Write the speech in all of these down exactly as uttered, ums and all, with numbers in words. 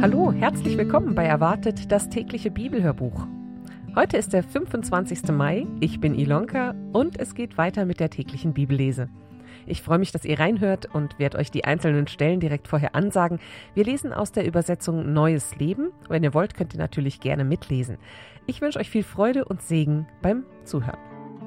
Hallo, herzlich willkommen bei Erwartet, das tägliche Bibelhörbuch. Heute ist der fünfundzwanzigster Mai, ich bin Ilonka und es geht weiter mit der täglichen Bibellese. Ich freue mich, dass ihr reinhört und werde euch die einzelnen Stellen direkt vorher ansagen. Wir lesen aus der Übersetzung Neues Leben. Wenn ihr wollt, könnt ihr natürlich gerne mitlesen. Ich wünsche euch viel Freude und Segen beim Zuhören.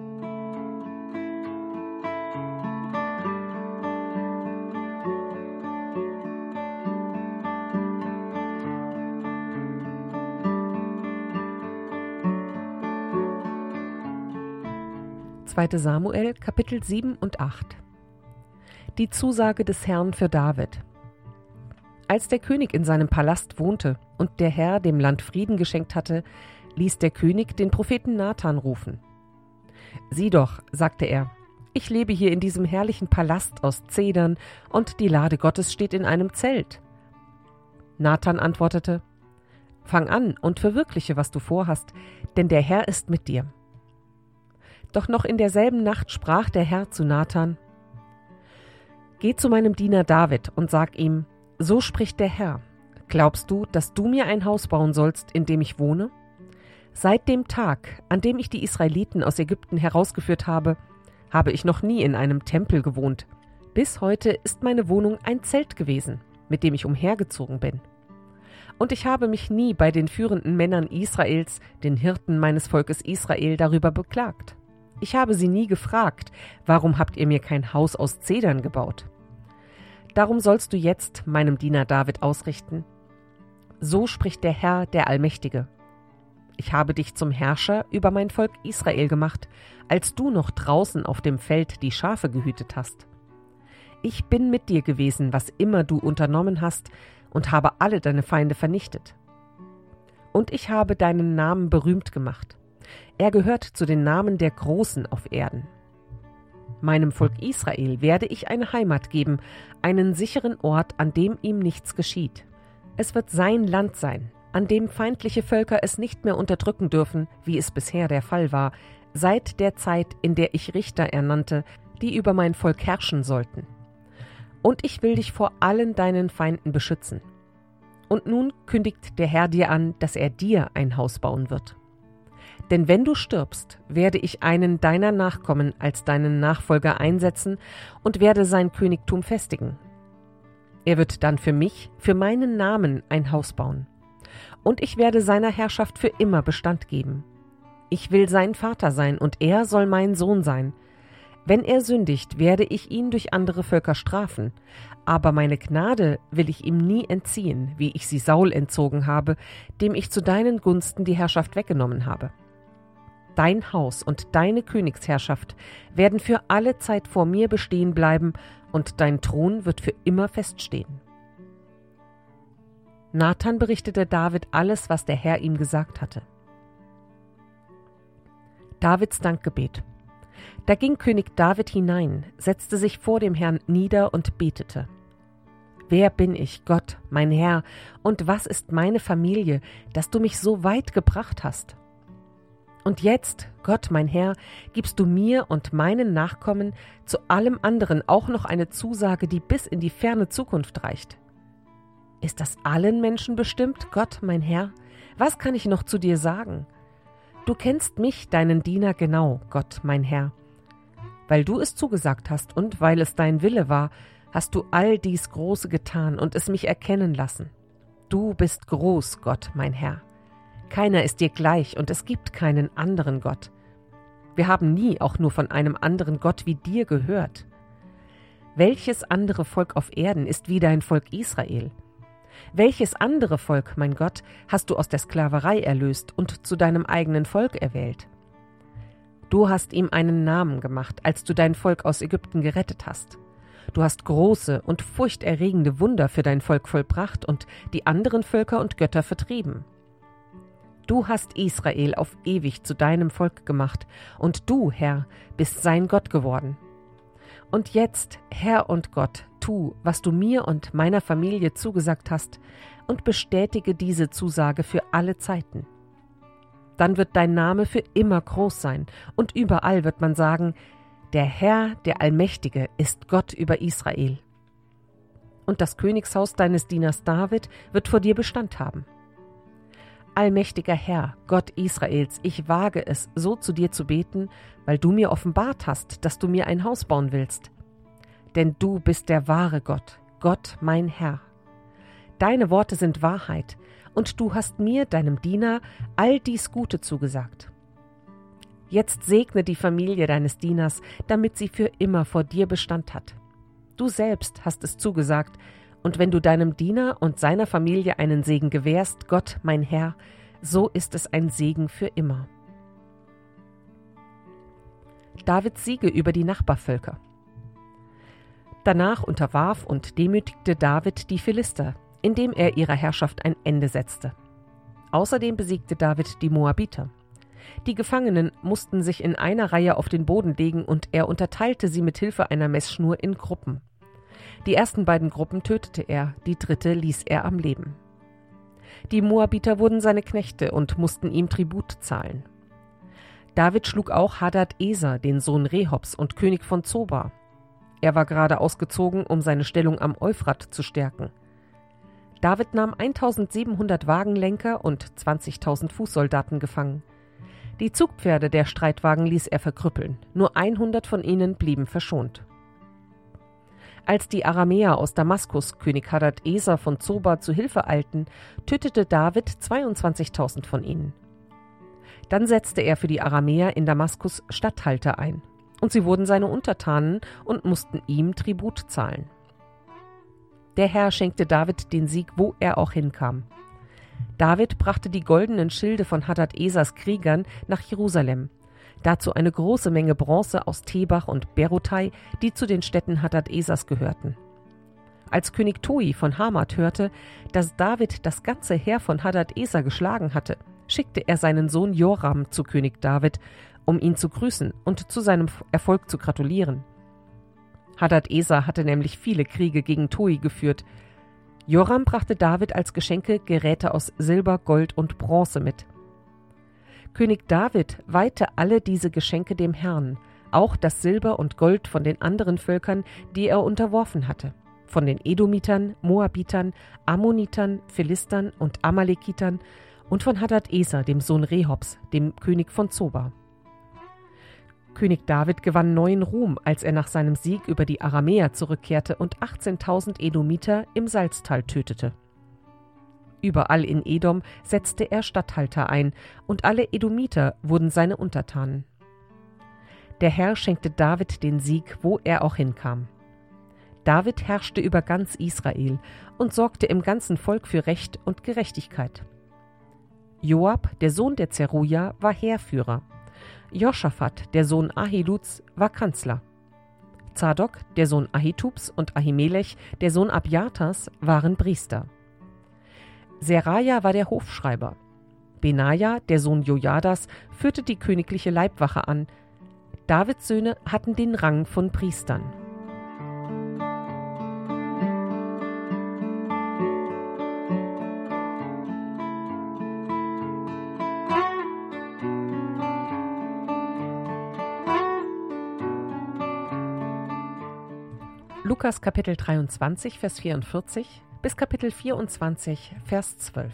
zweiter Samuel, Kapitel sieben und acht. Die Zusage des Herrn für David. Als der König in seinem Palast wohnte und der Herr dem Land Frieden geschenkt hatte, ließ der König den Propheten Nathan rufen. »Sieh doch«, sagte er, »ich lebe hier in diesem herrlichen Palast aus Zedern und die Lade Gottes steht in einem Zelt.« Nathan antwortete, »Fang an und verwirkliche, was du vorhast, denn der Herr ist mit dir.« Doch noch in derselben Nacht sprach der Herr zu Nathan, »Geh zu meinem Diener David und sag ihm, so spricht der Herr, glaubst du, dass du mir ein Haus bauen sollst, in dem ich wohne? Seit dem Tag, an dem ich die Israeliten aus Ägypten herausgeführt habe, habe ich noch nie in einem Tempel gewohnt. Bis heute ist meine Wohnung ein Zelt gewesen, mit dem ich umhergezogen bin. Und ich habe mich nie bei den führenden Männern Israels, den Hirten meines Volkes Israel, darüber beklagt. Ich habe sie nie gefragt, warum habt ihr mir kein Haus aus Zedern gebaut? Darum sollst du jetzt meinem Diener David ausrichten. So spricht der Herr, der Allmächtige. Ich habe dich zum Herrscher über mein Volk Israel gemacht, als du noch draußen auf dem Feld die Schafe gehütet hast. Ich bin mit dir gewesen, was immer du unternommen hast, und habe alle deine Feinde vernichtet. Und ich habe deinen Namen berühmt gemacht. Er gehört zu den Namen der Großen auf Erden. Meinem Volk Israel werde ich eine Heimat geben, einen sicheren Ort, an dem ihm nichts geschieht. Es wird sein Land sein, an dem feindliche Völker es nicht mehr unterdrücken dürfen, wie es bisher der Fall war, seit der Zeit, in der ich Richter ernannte, die über mein Volk herrschen sollten. Und ich will dich vor allen deinen Feinden beschützen. Und nun kündigt der Herr dir an, dass er dir ein Haus bauen wird. Denn wenn du stirbst, werde ich einen deiner Nachkommen als deinen Nachfolger einsetzen und werde sein Königtum festigen. Er wird dann für mich, für meinen Namen ein Haus bauen. Und ich werde seiner Herrschaft für immer Bestand geben. Ich will sein Vater sein und er soll mein Sohn sein. Wenn er sündigt, werde ich ihn durch andere Völker strafen. Aber meine Gnade will ich ihm nie entziehen, wie ich sie Saul entzogen habe, dem ich zu deinen Gunsten die Herrschaft weggenommen habe. Dein Haus und deine Königsherrschaft werden für alle Zeit vor mir bestehen bleiben und dein Thron wird für immer feststehen. Nathan berichtete David alles, was der Herr ihm gesagt hatte. Davids Dankgebet. Da ging König David hinein, setzte sich vor dem Herrn nieder und betete. Wer bin ich, Gott, mein Herr, und was ist meine Familie, dass du mich so weit gebracht hast? Und jetzt, Gott, mein Herr, gibst du mir und meinen Nachkommen zu allem anderen auch noch eine Zusage, die bis in die ferne Zukunft reicht. Ist das allen Menschen bestimmt, Gott, mein Herr? Was kann ich noch zu dir sagen? Du kennst mich, deinen Diener, genau, Gott, mein Herr. Weil du es zugesagt hast und weil es dein Wille war, hast du all dies Große getan und es mich erkennen lassen. Du bist groß, Gott, mein Herr. Keiner ist dir gleich und es gibt keinen anderen Gott. Wir haben nie auch nur von einem anderen Gott wie dir gehört. Welches andere Volk auf Erden ist wie dein Volk Israel? Welches andere Volk, mein Gott, hast du aus der Sklaverei erlöst und zu deinem eigenen Volk erwählt? Du hast ihm einen Namen gemacht, als du dein Volk aus Ägypten gerettet hast. Du hast große und furchterregende Wunder für dein Volk vollbracht und die anderen Völker und Götter vertrieben. Du hast Israel auf ewig zu deinem Volk gemacht, und du, Herr, bist sein Gott geworden. Und jetzt, Herr und Gott, tu, was du mir und meiner Familie zugesagt hast, und bestätige diese Zusage für alle Zeiten. Dann wird dein Name für immer groß sein, und überall wird man sagen, der Herr, der Allmächtige, ist Gott über Israel. und das Königshaus deines Dieners David wird vor dir Bestand haben. Allmächtiger Herr, Gott Israels, ich wage es, so zu dir zu beten, weil du mir offenbart hast, dass du mir ein Haus bauen willst. Denn du bist der wahre Gott, Gott mein Herr. Deine Worte sind Wahrheit, und du hast mir, deinem Diener, all dies Gute zugesagt. Jetzt segne die Familie deines Dieners, damit sie für immer vor dir Bestand hat. Du selbst hast es zugesagt, und wenn du deinem Diener und seiner Familie einen Segen gewährst, Gott, mein Herr, so ist es ein Segen für immer. Davids Siege über die Nachbarvölker. Danach unterwarf und demütigte David die Philister, indem er ihrer Herrschaft ein Ende setzte. Außerdem besiegte David die Moabiter. Die Gefangenen mussten sich in einer Reihe auf den Boden legen und er unterteilte sie mit Hilfe einer Messschnur in Gruppen. Die ersten beiden Gruppen tötete er, die dritte ließ er am Leben. Die Moabiter wurden seine Knechte und mussten ihm Tribut zahlen. David schlug auch Hadad-Eser, den Sohn Rehobs und König von Zoba. Er war gerade ausgezogen, um seine Stellung am Euphrat zu stärken. David nahm eintausendsiebenhundert Wagenlenker und zwanzigtausend Fußsoldaten gefangen. Die Zugpferde der Streitwagen ließ er verkrüppeln, nur hundert von ihnen blieben verschont. Als die Aramäer aus Damaskus König Hadad-Eser von Zoba zu Hilfe eilten, tötete David zweiundzwanzigtausend von ihnen. Dann setzte er für die Aramäer in Damaskus Statthalter ein, und sie wurden seine Untertanen und mussten ihm Tribut zahlen. Der Herr schenkte David den Sieg, wo er auch hinkam. David brachte die goldenen Schilde von Hadad-Esers Kriegern nach Jerusalem, dazu eine große Menge Bronze aus Tebach und Berotai, die zu den Städten Hadad-Esers gehörten. Als König Toi von Hamat hörte, dass David das ganze Heer von Hadad-Eser geschlagen hatte, schickte er seinen Sohn Joram zu König David, um ihn zu grüßen und zu seinem Erfolg zu gratulieren. Hadad-Eser hatte nämlich viele Kriege gegen Toi geführt. Joram brachte David als Geschenke Geräte aus Silber, Gold und Bronze mit. König David weihte alle diese Geschenke dem Herrn, auch das Silber und Gold von den anderen Völkern, die er unterworfen hatte, von den Edomitern, Moabitern, Ammonitern, Philistern und Amalekitern und von Hadad-Eser, dem Sohn Rehobs, dem König von Zoba. König David gewann neuen Ruhm, als er nach seinem Sieg über die Aramäer zurückkehrte und achtzehntausend Edomiter im Salztal tötete. Überall in Edom setzte er Statthalter ein, und alle Edomiter wurden seine Untertanen. Der Herr schenkte David den Sieg, wo er auch hinkam. David herrschte über ganz Israel und sorgte im ganzen Volk für Recht und Gerechtigkeit. Joab, der Sohn der Zeruja, war Heerführer. Joschafat, der Sohn Ahiluds, war Kanzler. Zadok, der Sohn Ahitubs, und Ahimelech, der Sohn Abjatas, waren Priester. Seraja war der Hofschreiber. Benaja, der Sohn Jojadas, führte die königliche Leibwache an. Davids Söhne hatten den Rang von Priestern. Lukas Kapitel dreiundzwanzig, Vers vierundvierzig bis Kapitel vierundzwanzig, Vers zwölf.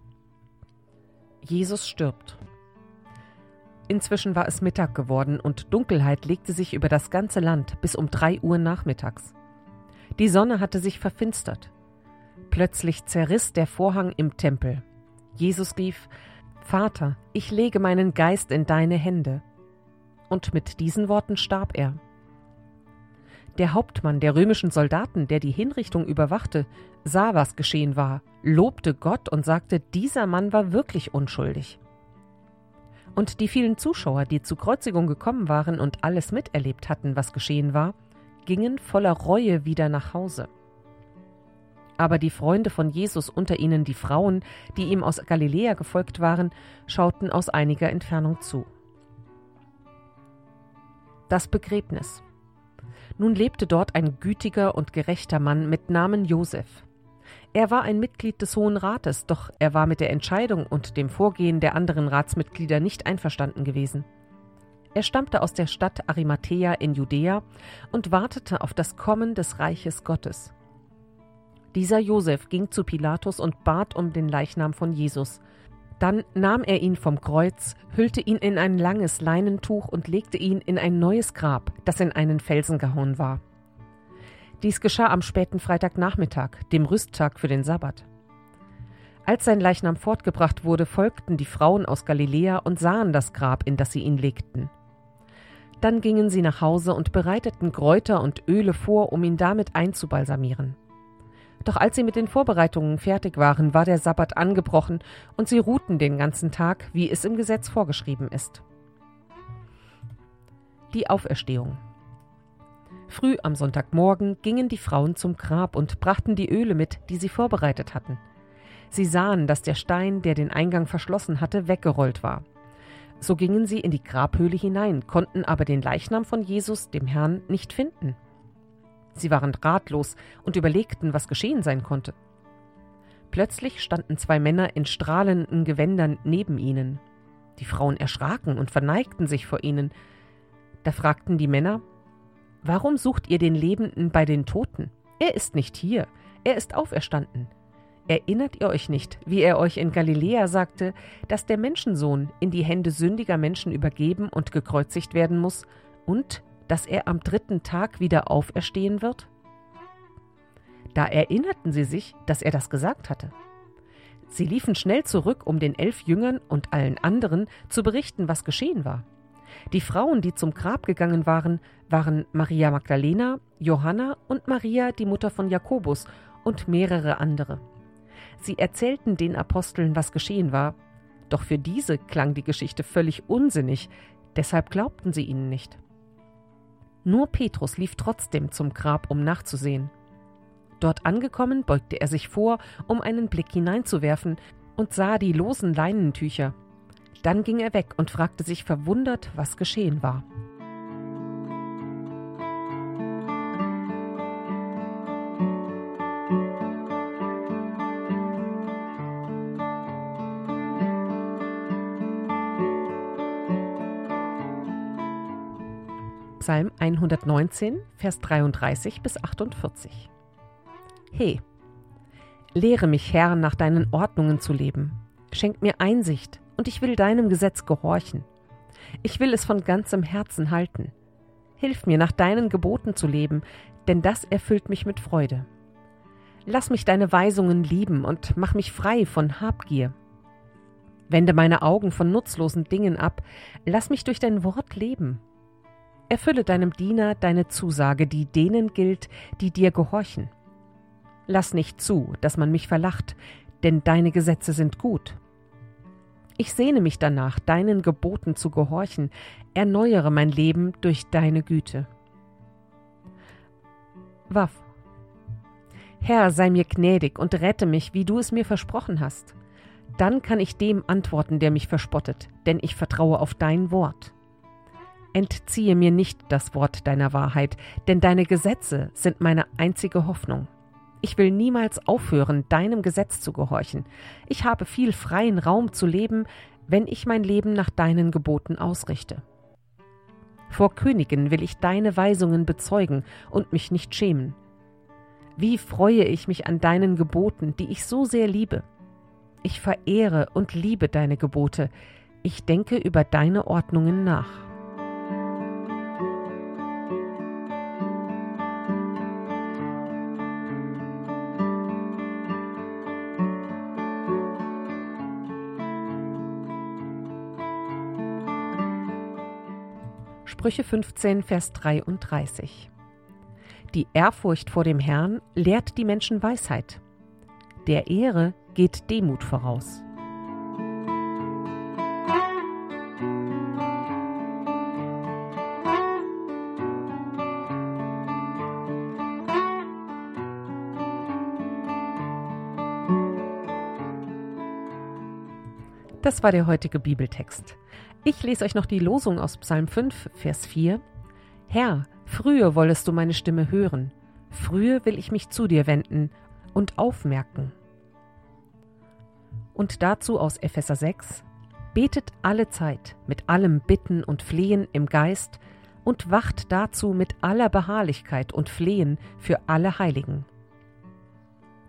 Jesus stirbt. Inzwischen war es Mittag geworden und Dunkelheit legte sich über das ganze Land bis um drei Uhr nachmittags. Die Sonne hatte sich verfinstert. Plötzlich zerriss der Vorhang im Tempel. Jesus rief: Vater, ich lege meinen Geist in deine Hände. Und mit diesen Worten starb er. Der Hauptmann der römischen Soldaten, der die Hinrichtung überwachte, sah, was geschehen war, lobte Gott und sagte, dieser Mann war wirklich unschuldig. Und die vielen Zuschauer, die zur Kreuzigung gekommen waren und alles miterlebt hatten, was geschehen war, gingen voller Reue wieder nach Hause. Aber die Freunde von Jesus, unter ihnen die Frauen, die ihm aus Galiläa gefolgt waren, schauten aus einiger Entfernung zu. Das Begräbnis. Nun lebte dort ein gütiger und gerechter Mann mit Namen Josef. Er war ein Mitglied des Hohen Rates, doch er war mit der Entscheidung und dem Vorgehen der anderen Ratsmitglieder nicht einverstanden gewesen. Er stammte aus der Stadt Arimathäa in Judäa und wartete auf das Kommen des Reiches Gottes. Dieser Josef ging zu Pilatus und bat um den Leichnam von Jesus. Dann nahm er ihn vom Kreuz, hüllte ihn in ein langes Leinentuch und legte ihn in ein neues Grab, das in einen Felsen gehauen war. Dies geschah am späten Freitagnachmittag, dem Rüsttag für den Sabbat. Als sein Leichnam fortgebracht wurde, folgten die Frauen aus Galiläa und sahen das Grab, in das sie ihn legten. Dann gingen sie nach Hause und bereiteten Kräuter und Öle vor, um ihn damit einzubalsamieren. Doch als sie mit den Vorbereitungen fertig waren, war der Sabbat angebrochen und sie ruhten den ganzen Tag, wie es im Gesetz vorgeschrieben ist. Die Auferstehung. Früh am Sonntagmorgen gingen die Frauen zum Grab und brachten die Öle mit, die sie vorbereitet hatten. Sie sahen, dass der Stein, der den Eingang verschlossen hatte, weggerollt war. So gingen sie in die Grabhöhle hinein, konnten aber den Leichnam von Jesus, dem Herrn, nicht finden. Sie waren ratlos und überlegten, was geschehen sein konnte. Plötzlich standen zwei Männer in strahlenden Gewändern neben ihnen. Die Frauen erschraken und verneigten sich vor ihnen. Da fragten die Männer: »Warum sucht ihr den Lebenden bei den Toten? Er ist nicht hier, er ist auferstanden. Erinnert ihr euch nicht, wie er euch in Galiläa sagte, dass der Menschensohn in die Hände sündiger Menschen übergeben und gekreuzigt werden muss und dass er am dritten Tag wieder auferstehen wird?« Da erinnerten sie sich, dass er das gesagt hatte. Sie liefen schnell zurück, um den elf Jüngern und allen anderen zu berichten, was geschehen war. Die Frauen, die zum Grab gegangen waren, waren Maria Magdalena, Johanna und Maria, die Mutter von Jakobus, und mehrere andere. Sie erzählten den Aposteln, was geschehen war, doch für diese klang die Geschichte völlig unsinnig, deshalb glaubten sie ihnen nicht. Nur Petrus lief trotzdem zum Grab, um nachzusehen. Dort angekommen, beugte er sich vor, um einen Blick hineinzuwerfen, und sah die losen Leinentücher. Dann ging er weg und fragte sich verwundert, was geschehen war. Psalm hundertneunzehn, Vers dreiunddreißig bis achtundvierzig. He, lehre mich, Herr, nach deinen Ordnungen zu leben. Schenk mir Einsicht, und ich will deinem Gesetz gehorchen. Ich will es von ganzem Herzen halten. Hilf mir, nach deinen Geboten zu leben, denn das erfüllt mich mit Freude. Lass mich deine Weisungen lieben und mach mich frei von Habgier. Wende meine Augen von nutzlosen Dingen ab, lass mich durch dein Wort leben. Erfülle deinem Diener deine Zusage, die denen gilt, die dir gehorchen. Lass nicht zu, dass man mich verlacht, denn deine Gesetze sind gut. Ich sehne mich danach, deinen Geboten zu gehorchen, erneuere mein Leben durch deine Güte. Waff. Herr, sei mir gnädig und rette mich, wie du es mir versprochen hast. Dann kann ich dem antworten, der mich verspottet, denn ich vertraue auf dein Wort. Entziehe mir nicht das Wort deiner Wahrheit, denn deine Gesetze sind meine einzige Hoffnung. Ich will niemals aufhören, deinem Gesetz zu gehorchen. Ich habe viel freien Raum zu leben, wenn ich mein Leben nach deinen Geboten ausrichte. Vor Königen will ich deine Weisungen bezeugen und mich nicht schämen. Wie freue ich mich an deinen Geboten, die ich so sehr liebe. Ich verehre und liebe deine Gebote. Ich denke über deine Ordnungen nach. Sprüche fünfzehn, Vers dreiunddreißig. Die Ehrfurcht vor dem Herrn lehrt die Menschen Weisheit. Der Ehre geht Demut voraus. Das war der heutige Bibeltext. Ich lese euch noch die Losung aus Psalm fünf, Vers vier. Herr, frühe wollest du meine Stimme hören, frühe will ich mich zu dir wenden und aufmerken. Und dazu aus Epheser sechs. Betet alle Zeit mit allem Bitten und Flehen im Geist und wacht dazu mit aller Beharrlichkeit und Flehen für alle Heiligen.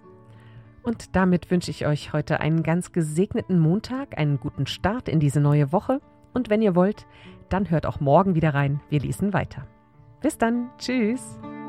Und damit wünsche ich euch heute einen ganz gesegneten Montag, einen guten Start in diese neue Woche. Und wenn ihr wollt, dann hört auch morgen wieder rein. Wir lesen weiter. Bis dann. Tschüss.